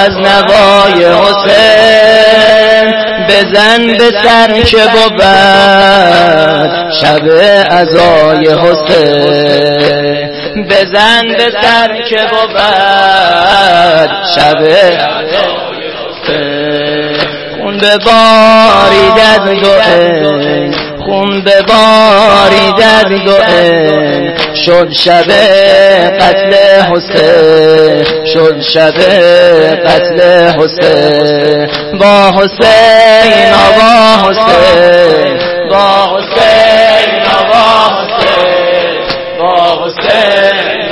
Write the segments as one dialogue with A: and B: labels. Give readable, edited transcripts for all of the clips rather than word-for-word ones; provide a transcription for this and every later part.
A: از نوای حسین بزن به سر که بود شب عزای حسین بزن به سر که بود شب عزای حسین خون ببارید از دو عین خون ببارید از دو عین شد شب قتل حسین شد شب قتل حسین با حسین با حسین با حسین با حسین با حسین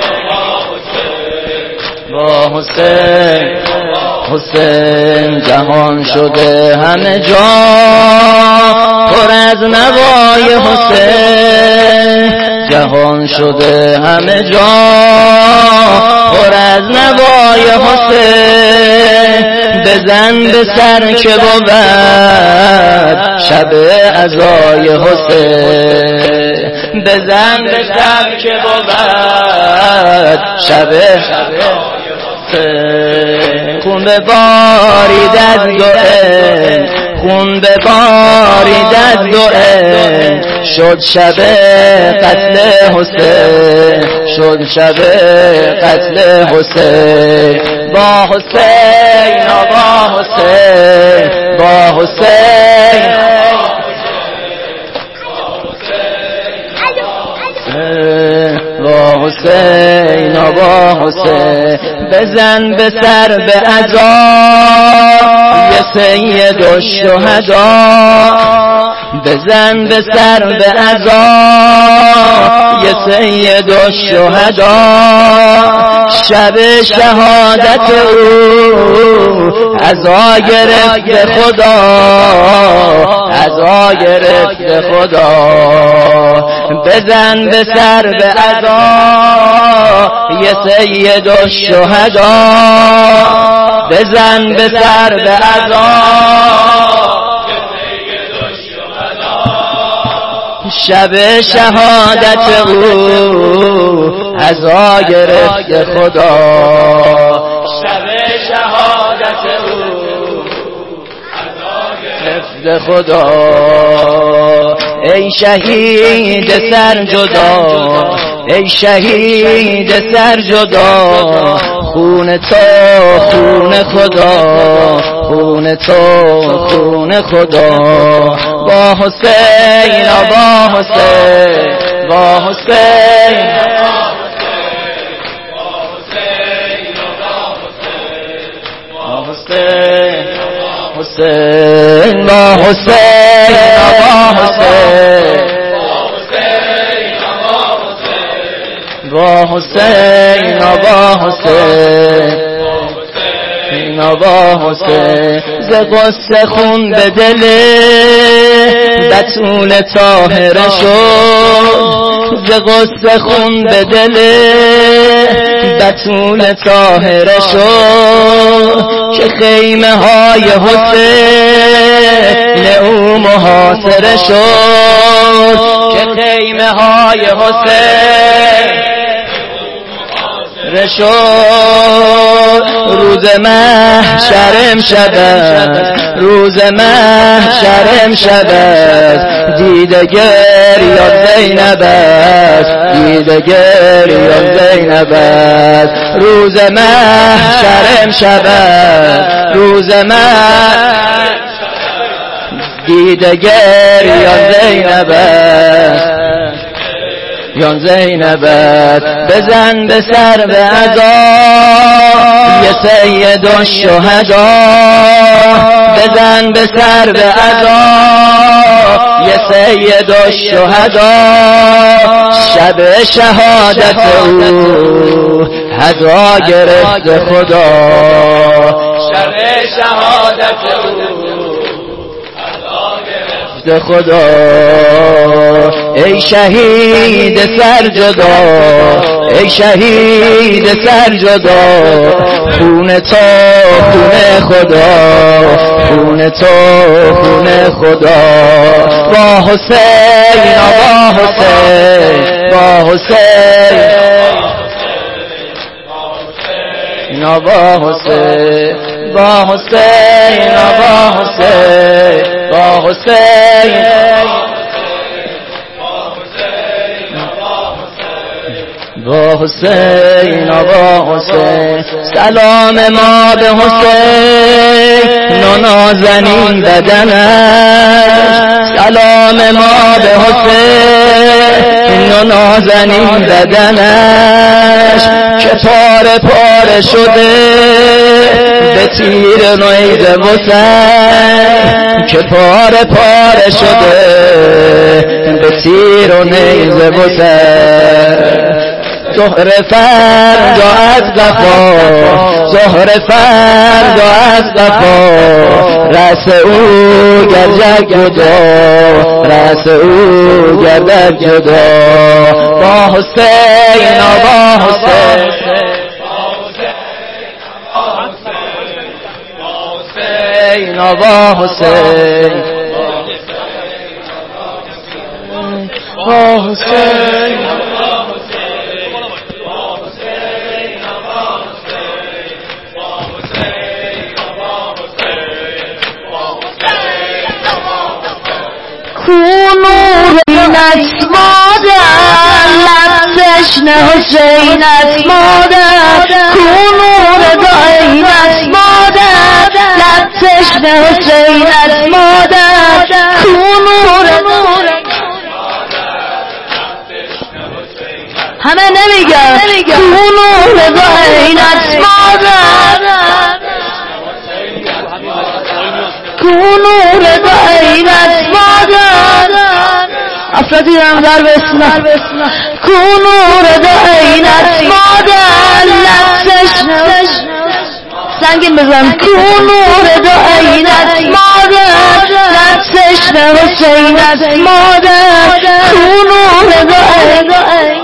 A: با حسین حسین جهان شده همه جا پر از نوای حسین جهان شده همه جا پر از نوای حسین بزن به سر که بود شب عزای حسین بزن به سر که بود شب خون ببارید از دو عین خون ببارید از دو عین شد شب قتل حسین شد شب قتل حسین با حسین با حسین با حسین با حسین با حسین بزن به سر به عزای سید الشهدا بزن به سر به عزای سید الشهدا شب شهادت او عزا گرفت خدا عزا گرفت خدا بزن به سر به عزای سید الشهدا بزن به سر به عزای شب شهادت او عزا گرفت خدا شب شهادت او عزا گرفت خدا ای شهید سر جدا ای شهید سر جدا خون تو خون خدا خون تو خون خدا با حسین با حسین با حسین با حسین حسین با حسین با حسین با حسین با حسین با حسین ز غصه خون به دل بتول طاهره شد ز غصه خون به دل بتول طاهره شد که خیمه های حسین او محاصره شد که خیمه های حسین رشد روز محشر امشب روز محشر امشب دیده گریان زینب است دیده گریان زینب است روز محشر امشب روز محشر دیده گریان زینب است یان زینبت بزن به سر به عزای سید الشهدا بزن به سر به عزای سید الشهدا شب شهادت او عزا گرفت خدا شب شهادت او خدا ای شهید سر جدا ای شهید سر جدا خون تو خون خدا خون تو خون خدا با حسین با حسین با حسین با حسین با حسین با حسین با حسین با حسین با حسین سلام ما به حسین و نازنین بدنش سلام ما به حسین و نازنین بدنش که پاره پاره شده به تیر نیزه حسین که پاره پاره شده به تیر و نیزه حسین زهر فردا از وفا زهر فردا از وفا رأس او گردد جدا رأس او گردد جدا با حسین با حسین با حسین با حسین
B: نور اینت مادر لب تشنه حسینت مادر نور داینت مادر لب تشنه حسینت مادر نور همه نمیگن نور داینت مادر نور داینت مادر افرادی هم در بسم نور داینت مادر لبسش سنگین بزن نور داینت مادر لبسش حسینت مادر نور داینت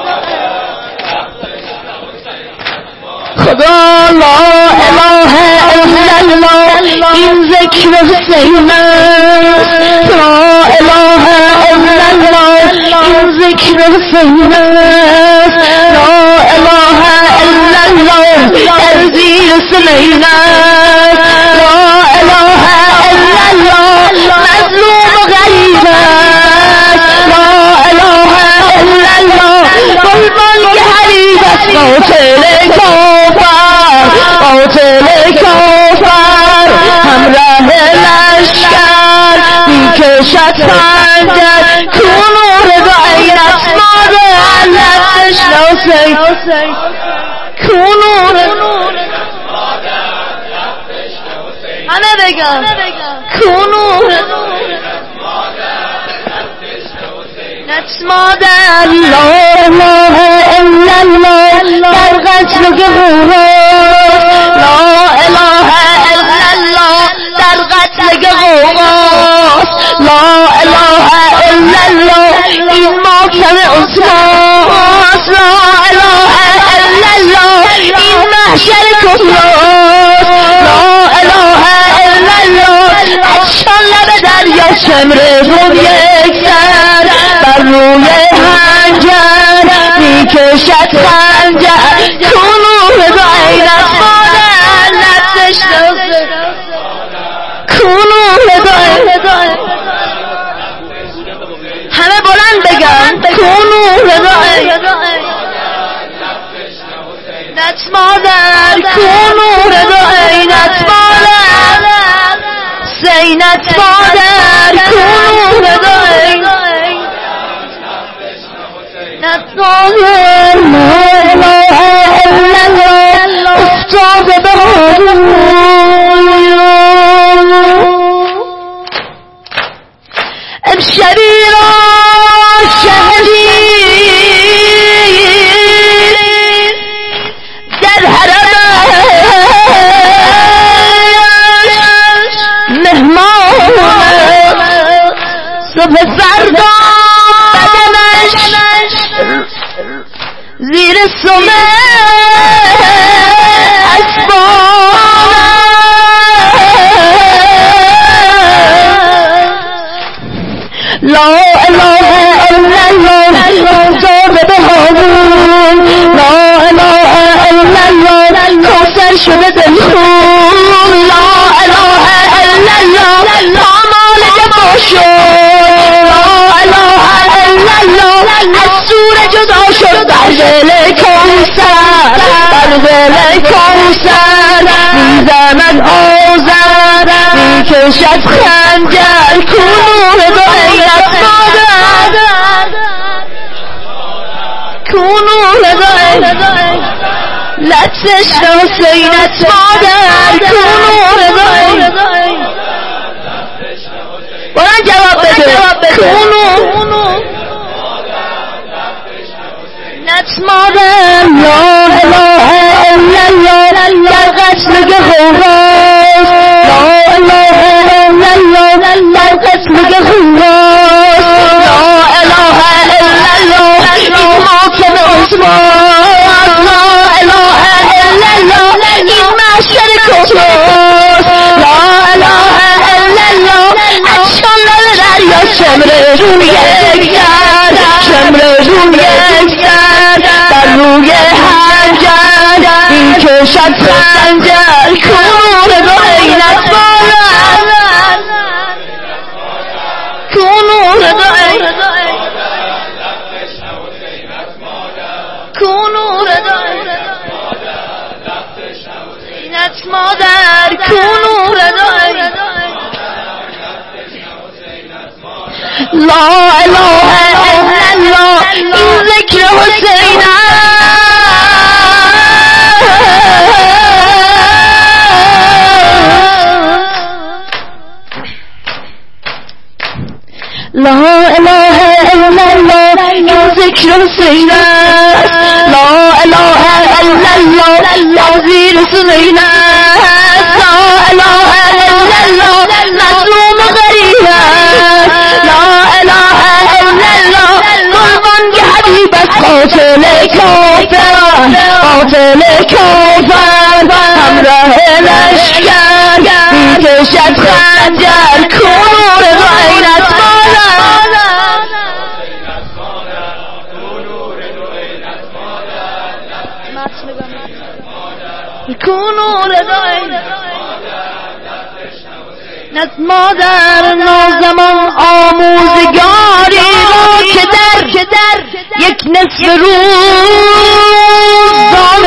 B: خدا لا اله الا الله این ذکر حسین است لا اله الا الله این ذکر حسین است لا اله الا الله در زیر سلیم است لا اله الا الله مظلوم و غریب است لا اله الا الله قربان که حریب است قاتل قاتل کافر همراه لشکر میکشد خنجر نور داینت مادر لبسش حسین نور همه بگم نور مادر لا اله الا الله در قتل گروهاست لا اله الا الله در قتل گروهاست لا اله الا الله این ماکم عثماست لا اله الا الله این محشر کفراست لا اله الا الله اشکان لب دریا شمره بود یک سر بر روی هنجر میکشد خنجر نور داینت مادر لبسش نور داینت همه بلند بگن نور داینت مادر نور داینت مادر زینت مادر نور داینت نتناظر لا اله الا الله افتاد به امشبی را شهدی در حرمش مهمان صبح فردا زیر سمه اسبان لا اله الا الله افتاد به هارون لا اله الا الله کوثر شده دلخون لا الا الله پامال جفا شد لا اله الا الله از سور جدا شد در دل کوثر در دل کوثر میزند آذر میکشد خنجر کنون دو عینت مادر کنون دو لطفش حسینت مادر کنون دو برای جواب بده کنون نت مادر لا اله الا الله در قتل گهوراست لا اله الا الله در قتل گهوراست لا اله الا الله این حاکم عثمان لا اله الا الله این محشر کفراست لا اله الا الله اشکال نداره دریا شمره روی یک سر شمره روی یک سر در روی حنجر این کشد خنجر کنون دو عینت مادر کنون دو عینت کنون دو عینت مادر کنون دو لا اله الا الله این ذکر حسین لا اله الا الله این ذکر حسین لا اله الا الله وزیر سنین لا اله الا الله مظلوم غریب لا اله الا الله قربان که حبیب است قاتل کافر قاتل کافر همراه لشکر میکشد خنجر کنون دو عینت مادر کنون دو عینت مادر نازمان آموزگاری را که در یک نصف روز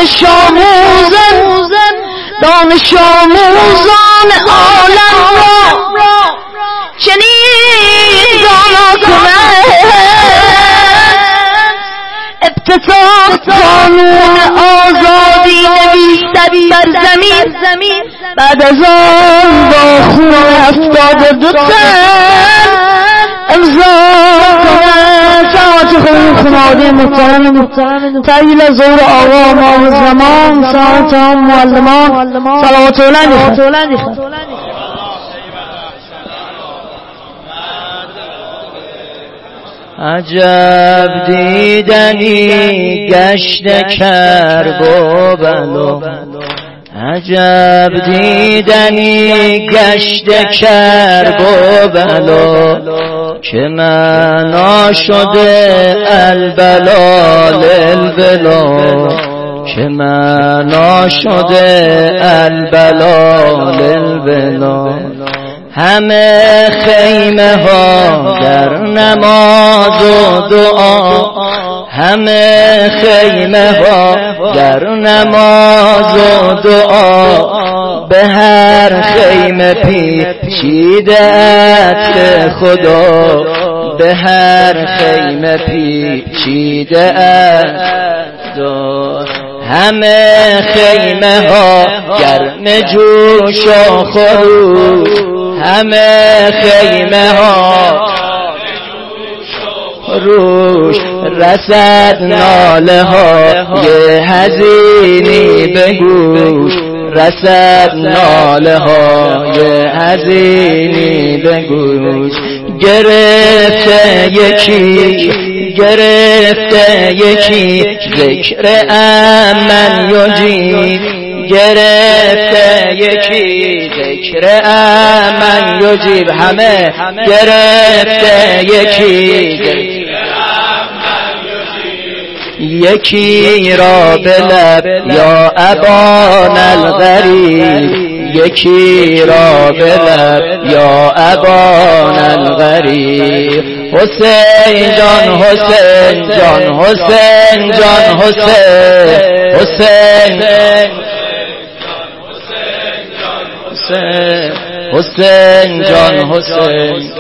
B: دانش آموزان عالم را چنین دانا کند افتتاح قانون آزادی نویسد بر زمین بعد از آن با خون 72 تن امضا کند ساعت خانواده محترم تحویل زور آقا امام زمان ساعت هم معلمان صلوات الله میخواد
A: عجب دیدنی گشت کرب و بلا عجب دیدنی گشت کرب و بلا که معنا شده البلا للبلا که معنا شده البلا للبلا همه خیمه ها در نماز و دعا همه خیمه ها در نماز و دعا به هر خیمه پیچیده عطر خدا به هر خیمه پیچیده عطر همه خیمه ها گرم جوش و خروش همه خیمه ها روش رسد ناله ها یه حزینی به گوش رسد ناله ها یه حزینی به گوش گرفته یکی ذکر امن یجیب گرفته یکی ذکر امن یجیب همه گرفته یکی را به لب یا ابان الغریب یکی را بلب یا ابان الغریب. حسین جان حسین جان حسین جان حسین حسین حسین جان حسین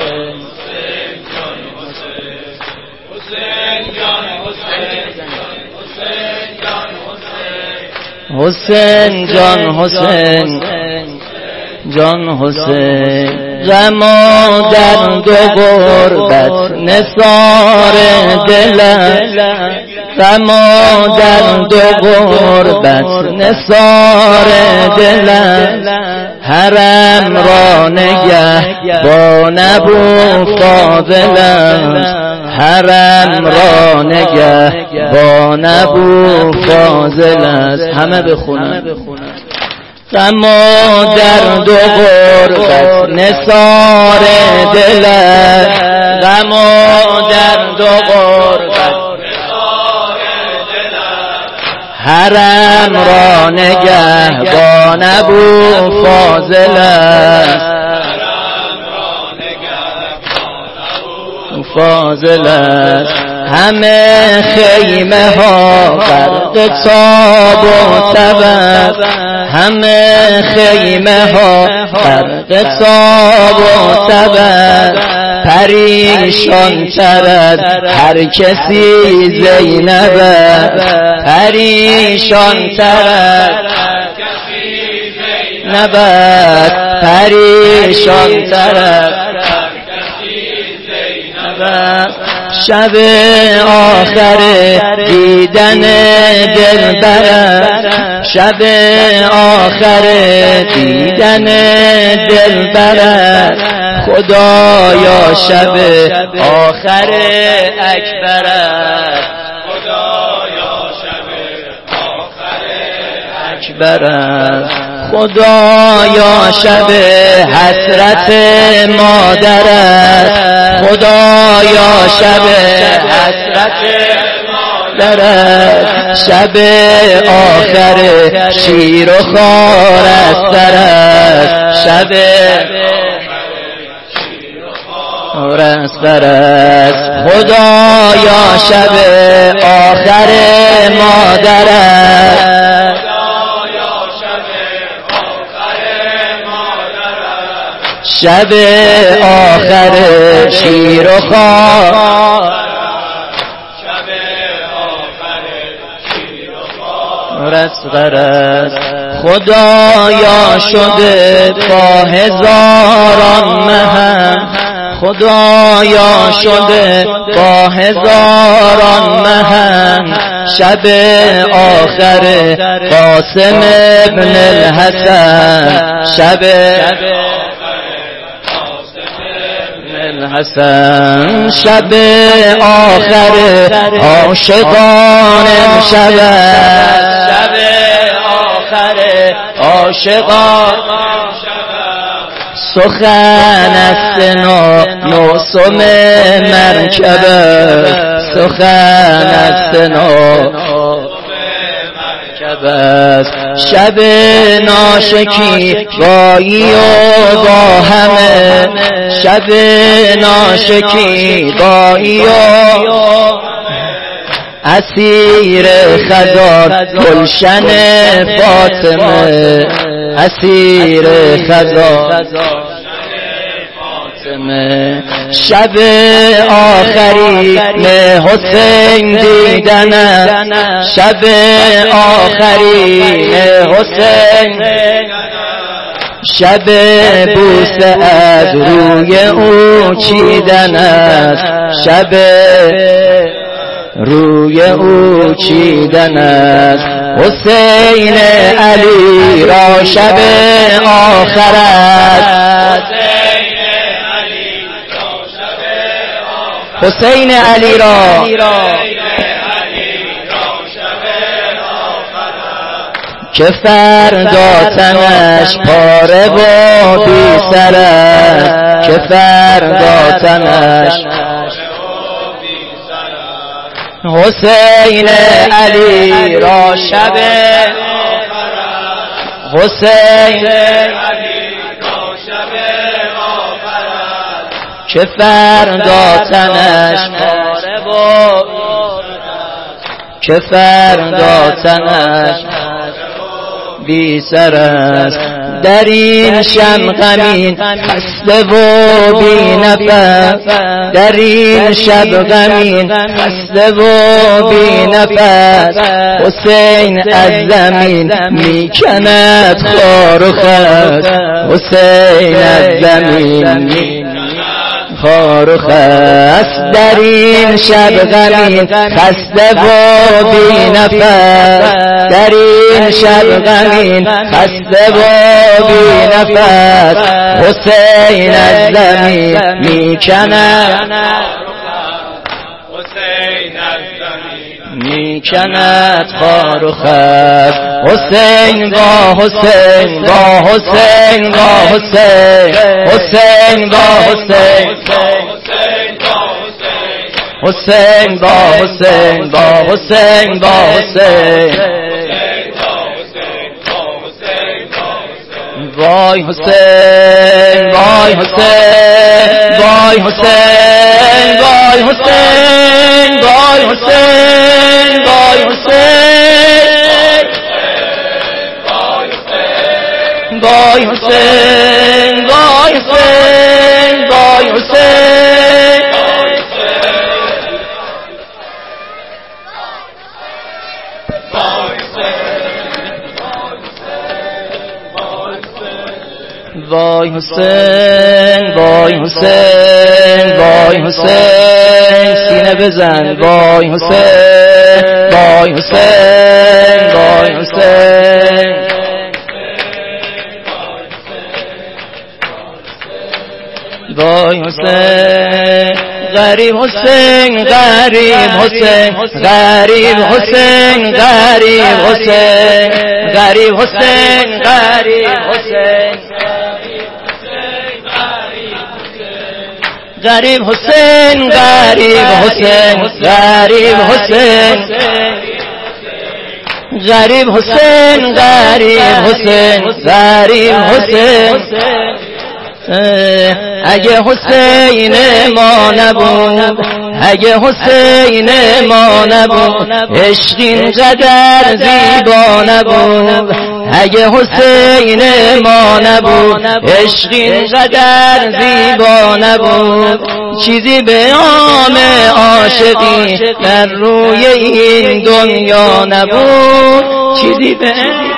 A: حسین جان حسین جان حسین. غم و درد و غربت نثار دلم، غم و درد و غربت نثار دلم. حرم را نگه با نبو فاضلم، حرم را نگه با نبو فاضل است. همه بخونن. غم و درد و غربت نثار دل است، غم و درد و غربت نثار دل است. حرم را نگه با نبو فاضل است، فاضل است. همه خیمه ها غرق تاب و تب است، همه خیمه ها غرق تاب و تب است. پریشان تر از هر کسی زینب است، پریشان تر از هر کسی زینب است، پریشان تر از شب آخر دیدن دلبر، شب آخر دیدن دلبر. خدایا شب آخر اکبر، خدایا شب آخر اکبر. خدایا شب حسرت مادر است، خدایا شب حسرت مادر است. شب آخر شیر و خار است، شب خار است. خدایا شب آخر مادر است، شب آخر شیر و خار، شب آخر شیر و خار است. خدایا شده با هزاران مهم، خدایا شده با هزاران مهم. شب آخر قاسم ابن الحسن، شب حسن. شب آخر عاشقان امشب، شب آخر عاشقان سخن است نوسم مرکب، سخن است شب ناشکی بایی و با همه، شب ناشکی بایی و اسیر خزان گلشن فاطمه، اسیر خزان شب آخرین حسین دیدن، شب آخرین حسین شب بوسه از روی او چیدن است، شب روی او چیدن است. حسین علی را شب آخر است، حسین علی را که فردا تنش پاره و بی سر است، که فردا تنش حسین علی را شب حسین که فردا تنش پاره بود، که فردا تنش بی سر است. در این شب غمین خسته و بی نفس، در این شب غمین خسته و بی نفس. حسین از زمین میکند خار و خس، حسین از زمین خار و خس. در این شب غمین خسته و بی نفس، در این شب غمین خسته و بی نفس. حسین از زمین میکند، میکند خار و خس. حسین با حسین با حسین با حسین، حسین با حسین، حسین با حسین با حسین با حسین. وای حسین وای حسین وای حسین وای حسین وای حسین وای حسین وای حسین وای حسین وای حسین. وای حسین وای حسین وای حسین، سینه بزن. وای حسین وای حسین وای حسین. وای حسین غریب حسین غریب حسین غریب حسین غریب حسین غریب حسین غریب حسین غریب حسین غریب حسین غریب حسین غریب حسین غریب حسین غریب حسین. اگه حسین ما نبود، اگه حسین ما نبود، عشق اینقدر زیبا نبود. اگه حسین ما نبود، عشق اینقدر زیبا نبود. چیزی به نام عاشقی در روی این دنیا نبود، چیزی به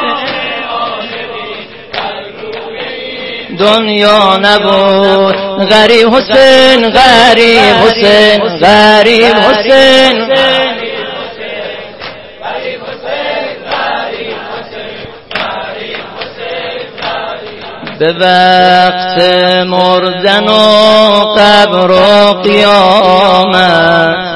A: دنیا نبود. غریب حسین غریب حسین غریب حسین به وقت مردن و قبر و قیامت،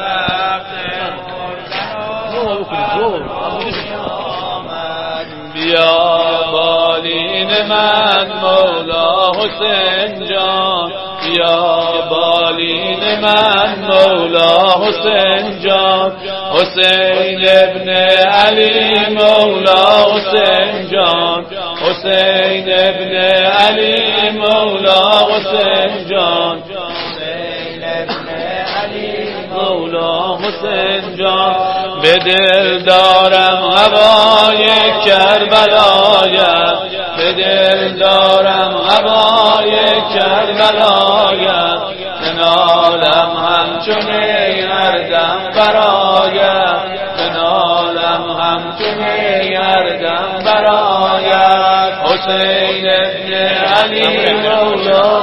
C: من مولا حسین جان، یا بالین من مولا حسین جان. حسین ابن علی مولا حسین جان، حسین ابن علی مولا حسین جان، حسین ابن علی مولا حسین جان. به دل دارم هوای کربلایت، به دل دارم هوای کربلایت. بنالم همچون هر دم برایت، بنالم همچون هر دم برایت. حسین ابن علی مولا،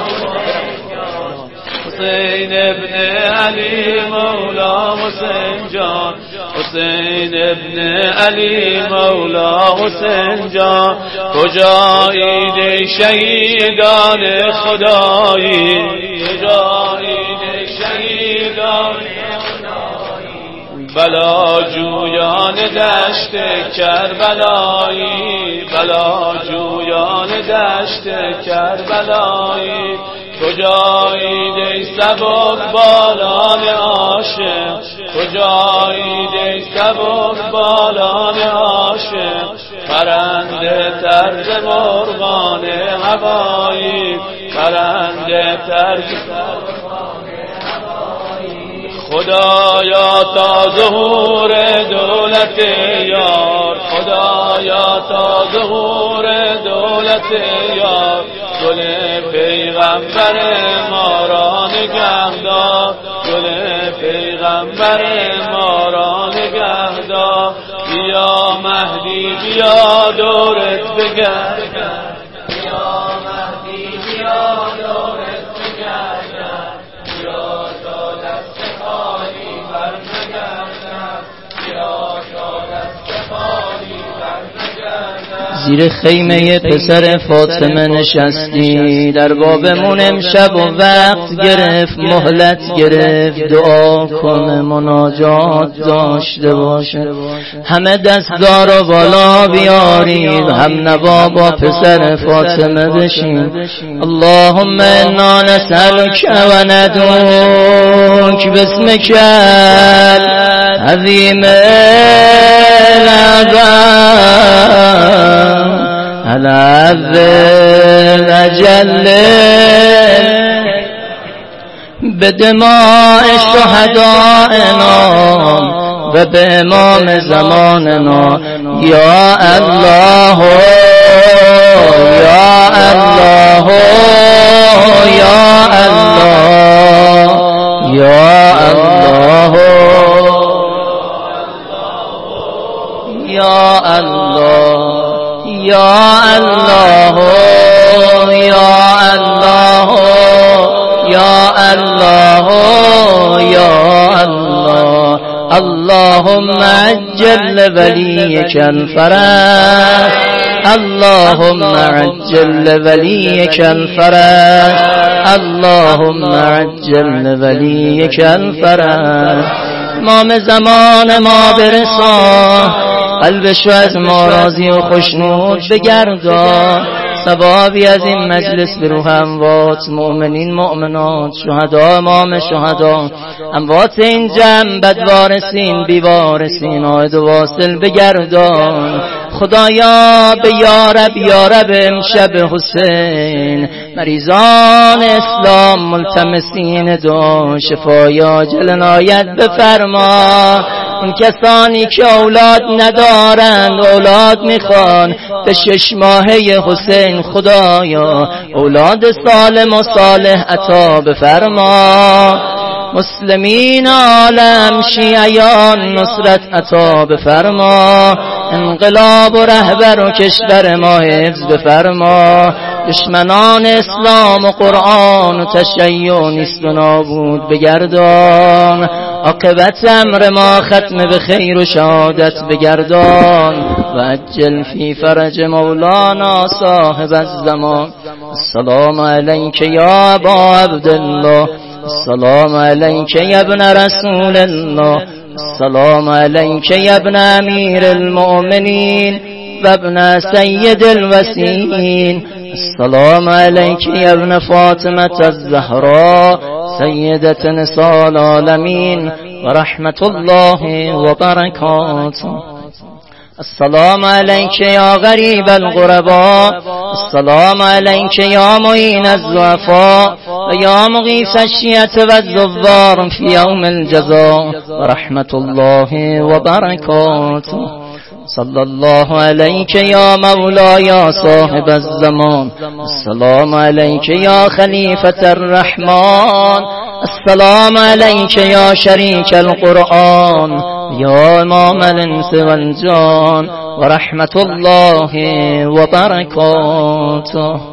C: حسین ابن علی مولا حسین جان، حسین ابن علی مولا حسین جان. کجایید ای شهیدان خدایی، کجایید ای شهیدان بلا جویان دشت کربلایی، بلا جویان دشت کربلایی. کجایید ای سبک بالان عاشق، کجایید ای سبک بالان عاشق. پرنده تر ز مرغان هوایی، پرنده تر خدایا تا ظهور دولت یار، خدایا تا ظهور دولت یار، گل پیغمبر ما را نگهدار، گل پیغمبر ما را نگهدار. بیا مهدی بیا دورت بگردم، بیا مهدی بیا دورت بگردم، بیا تا دست خالی برنگردم، بیا تا دست خالی برنگردم.
A: زیر خیمه پسر فاطمه نشستی، در بابمون امشب و وقت گرفت، مهلت گرفت، دعا کنه مناجات داشته باشه. همه دستدار و بالا بیارید، هم نوا با پسر فاطمه بشین. اللهم انا نسألك و ندعوك باسمك العظیم العظم الأجل بدماء شهدائنا و به امام زماننا. یا الله یا الله یا الله یا الله یا الله یا الله یا الله یا الله یا الله. اللهم عجل لوليك الفرج، اللهم عجل لوليك الفرج، اللهم عجل لوليك الفرج. امام زمان ما برسان، قلبشو از ما راضی و خوشنود بگردان. ثوابی از این مجلس به روح اموات مؤمنین مؤمنات، شهدا امام شهدا، اموات این جمع، بدوارسین بیوارسین، عاید و واصل بگردان. خدایا به یارب یارب امشب حسین، مریضان اسلام ملتمسین دعا، شفای عاجل عنایت بفرما. اون کسانی که اولاد ندارند اولاد میخوان، به 6 ماهه حسین خدایا اولاد سالم و صالح عطا بفرما. مسلمین عالم شیعیان نصرت عطا بفرما. انقلاب و رهبر و کشور ما حفظ بفرما. دشمنان اسلام و قرآن و تشیع نیست و نابود بگردان. عاقبت امر ما ختم به خیر و شهادت بگردان. و عجل فی فرج مولانا صاحب الزمان. السلام علیک یا ابا عبدالله، السلام علیک یا ابن رسول الله، السلام علیک یا ابن امیر المؤمنین و ابن سید الوسیین، السلام علیک یا ابن فاطمة الزهراء سیدة نساء العالمین و رحمت الله و برکاته. السلام علیک یا غریب الغرباء، السلام علیک یا معین الضعفاء و یا مغیث الشیعة و الزوار فی یوم الجزاء و رحمت الله و برکاته. صلی الله علیک یا مولایا صاحب الزمان، السلام علیک یا خلیفة الرحمن، السلام علیک یا شریک القرآن یا امام الانس والجان و رحمت الله و برکاته.